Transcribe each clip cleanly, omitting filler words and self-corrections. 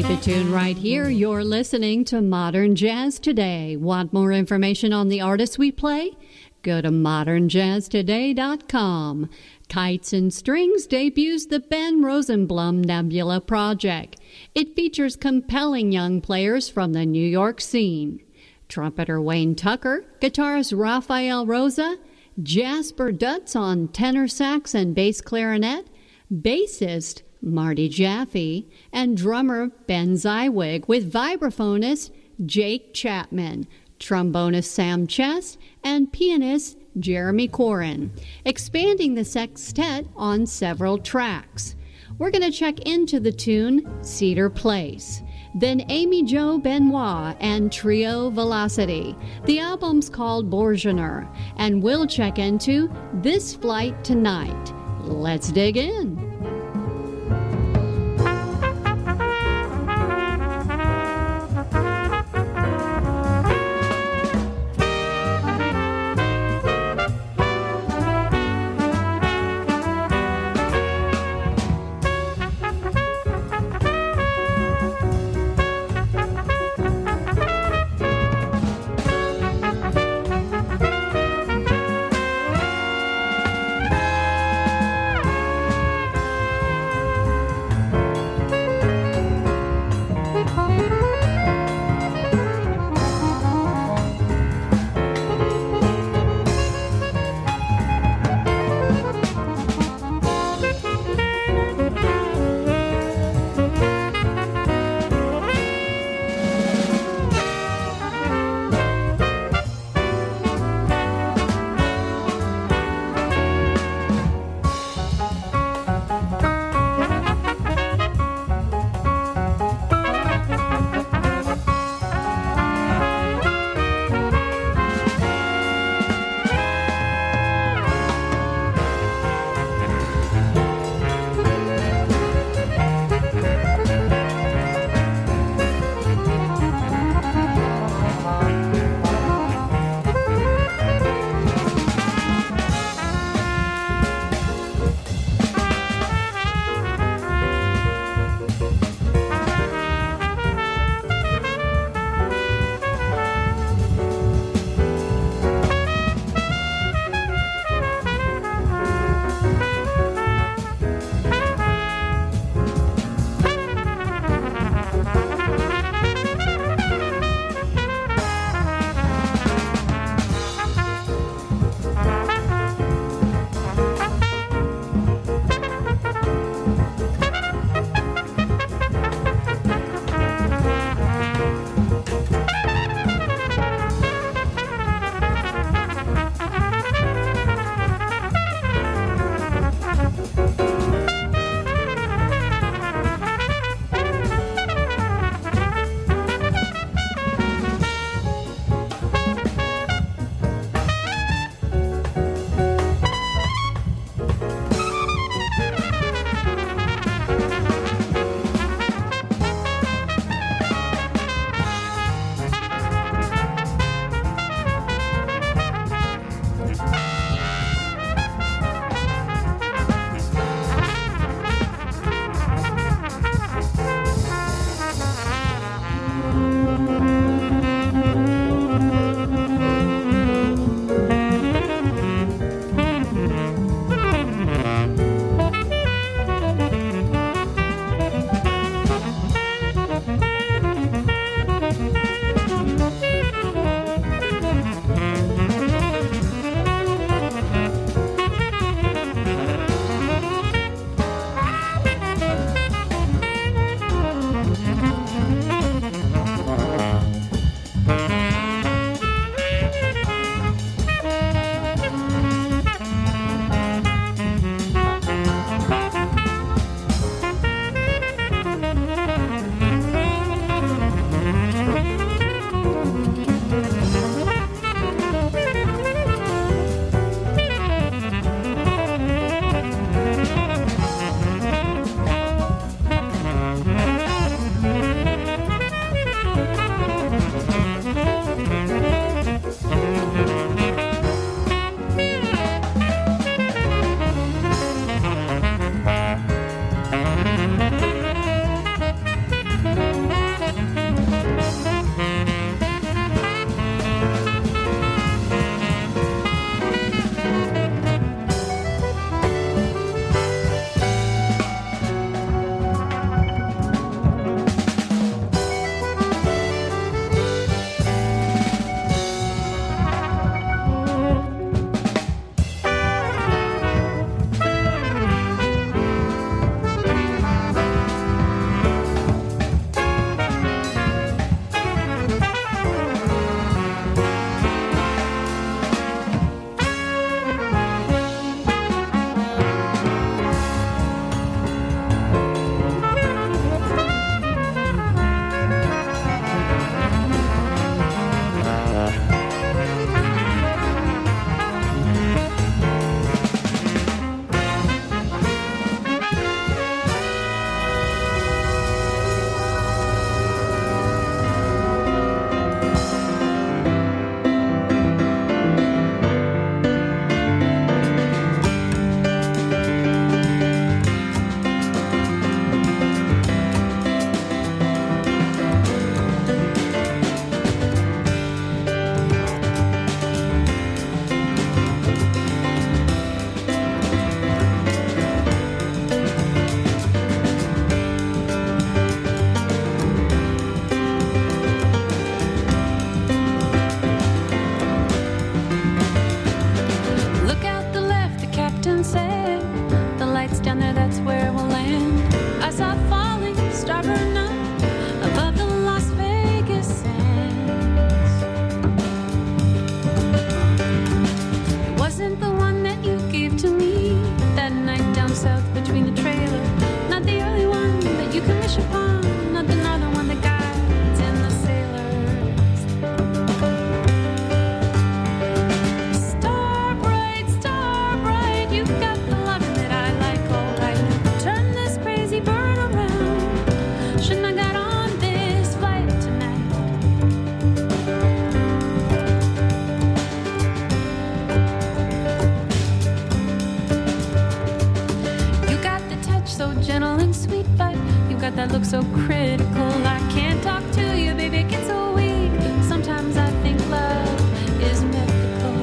Keep it tuned right here. You're listening to Modern Jazz Today. Want more information on the artists we play? Go to modernjazztoday.com. Kites and Strings debuts the Ben Rosenblum Nebula Project. It features compelling young players from the New York scene. Trumpeter Wayne Tucker, guitarist Rafael Rosa, Jasper Dutz on tenor sax and bass clarinet, bassist Marty Jaffe, and drummer Ben Zywig with vibraphonist Jake Chapman, trombonist Sam Chess, and pianist Jeremy Corin, expanding the sextet on several tracks. We're going to check into the tune Cedar Place. Then Amy Jo Benoit and Trio Velocity. The album's called Bourgeoner, and we'll check into This Flight Tonight. Let's dig in. gentle and sweet, but you've got that look so critical. I can't talk to you, baby, it gets so weak. Sometimes I think love is mythical.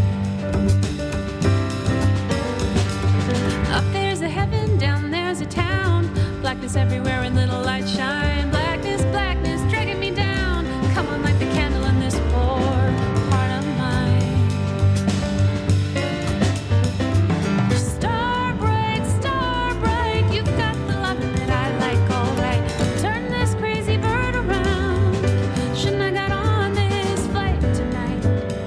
Up there's a heaven, down there's a town. Blackness everywhere and little light shine. Blackness, blackness, dragging me down. Come on, light the candle in this poor heart of mine. Star bright, you've got the love that I like, alright. Turn this crazy bird around. Shouldn't I got on this flight tonight?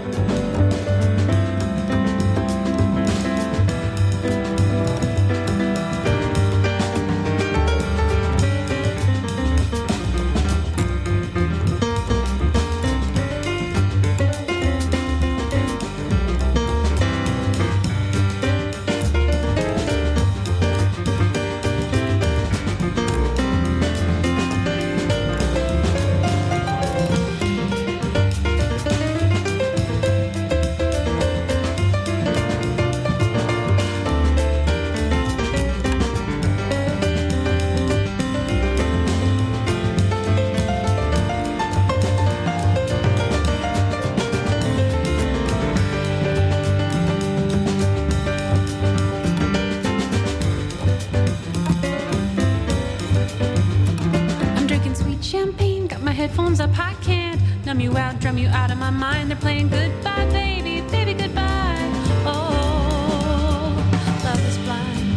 Champagne, got my headphones up, I can't numb you out, drum you out of my mind. They're playing goodbye, baby, baby, goodbye. Oh, love is blind.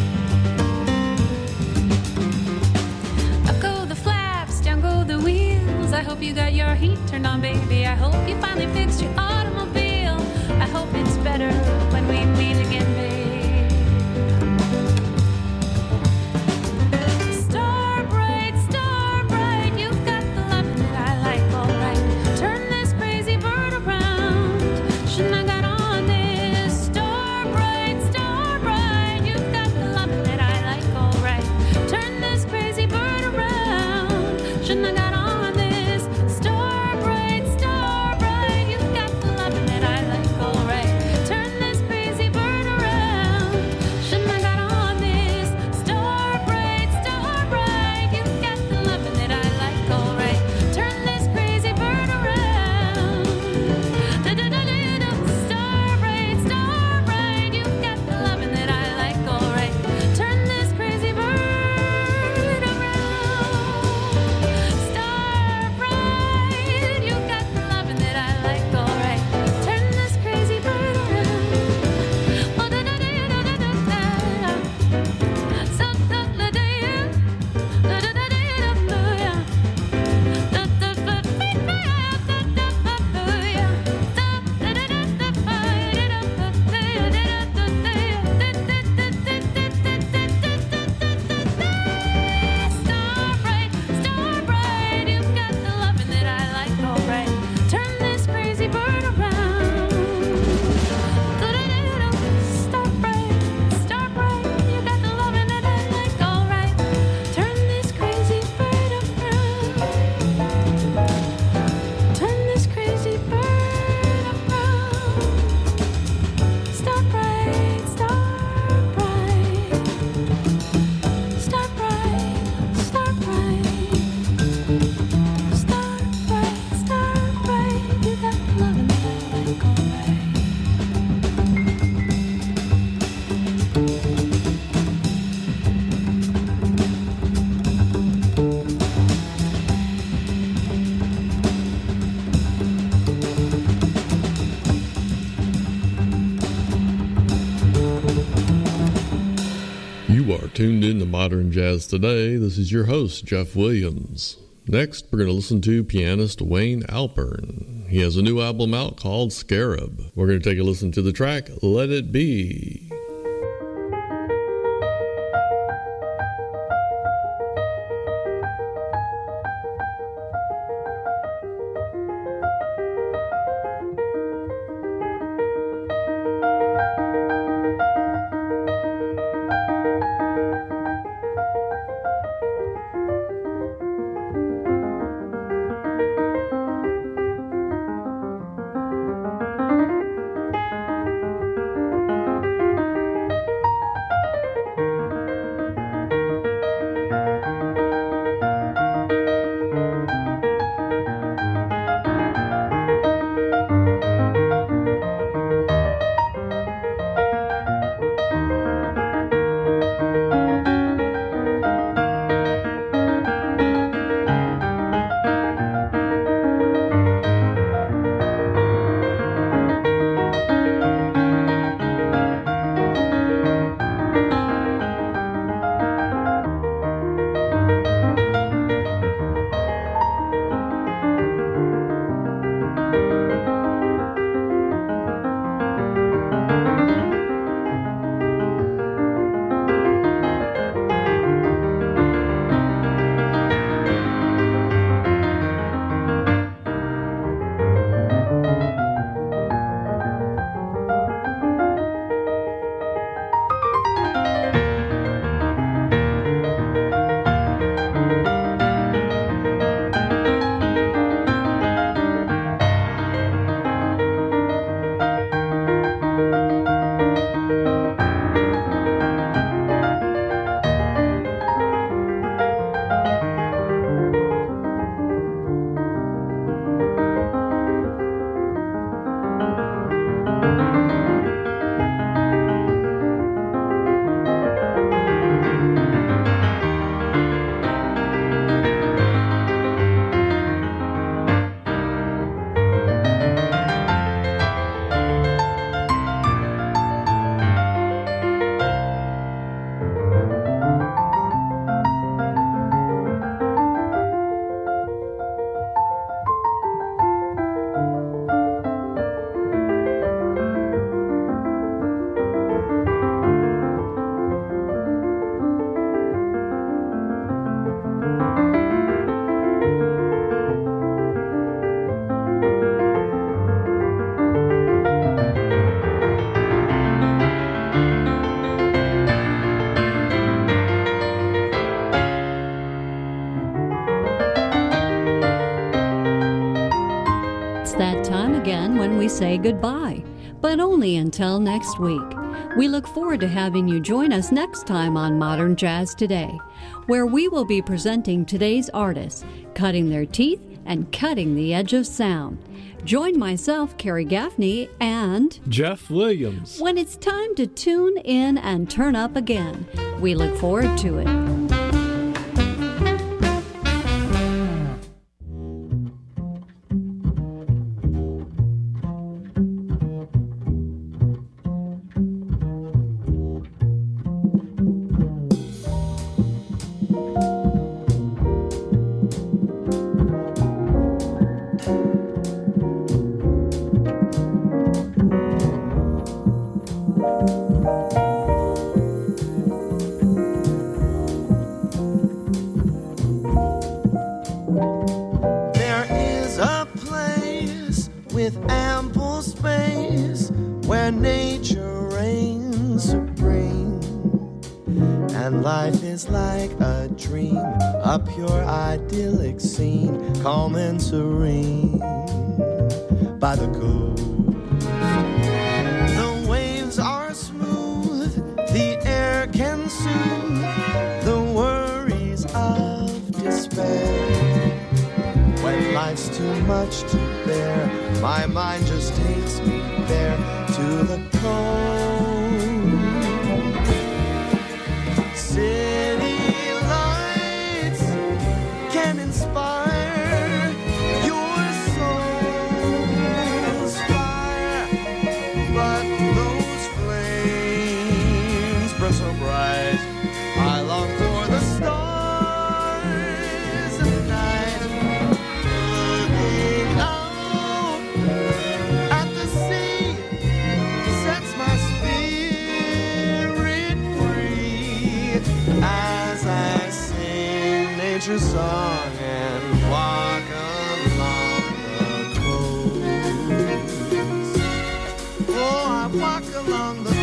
Up go the flaps, down go the wheels. I hope you got your heat turned on, baby. I hope you finally fixed your automobile. I hope it's better when we meet again, babe. Tuned in to Modern Jazz Today. This is your host, Jeff Williams. Next, we're going to listen to pianist Wayne Alpern. He has a new album out called Scarab. We're going to take a listen to the track, Let It Be. say goodbye, but only until next week. We look forward to having you join us next time on Modern Jazz Today, where we will be presenting today's artists, cutting their teeth and cutting the edge of sound. Join myself, Carrie Gaffney, and Jeff Williams when it's time to tune in and turn up again. We look forward to it. Calm and serene by the coast. The waves are smooth, the air can soothe the worries of despair. When life's too much to bear, my mind just takes me there to the coast. City lights can inspire so bright, I long for the stars at night. Looking out at the sea sets my spirit free as I sing nature's song and walk along the coast. Oh, I walk along the coast.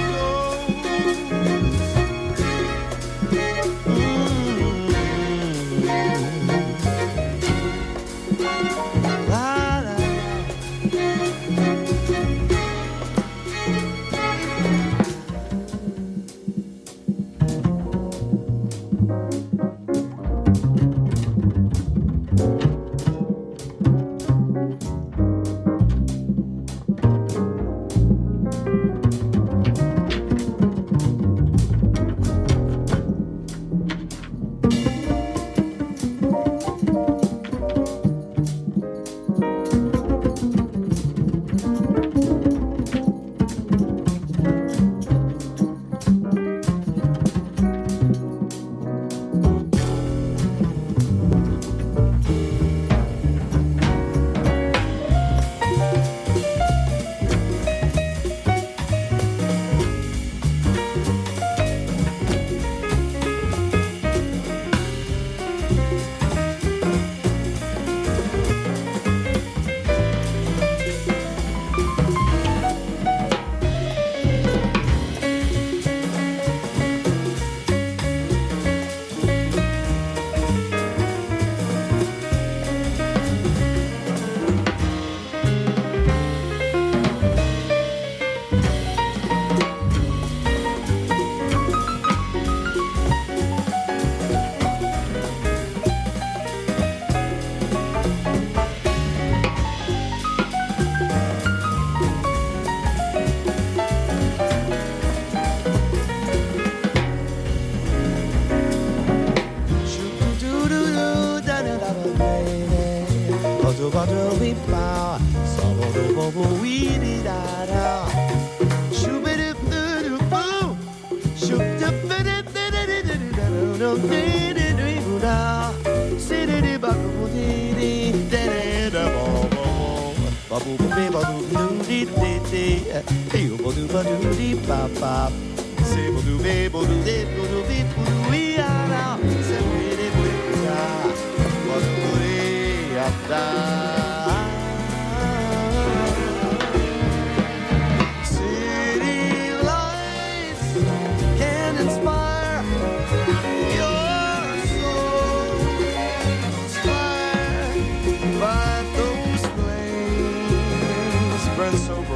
So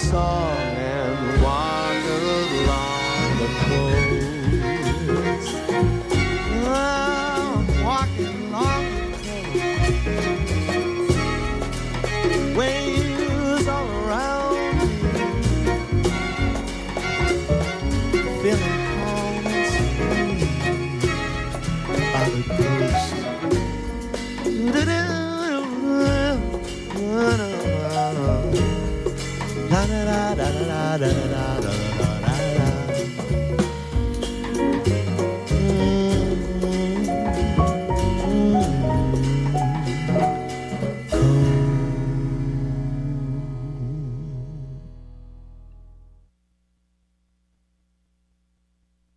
song and walk along the coast. Oh, walking along the coast. Waves all around me, feeling calm and sweet by the coast. Da da da da da da da.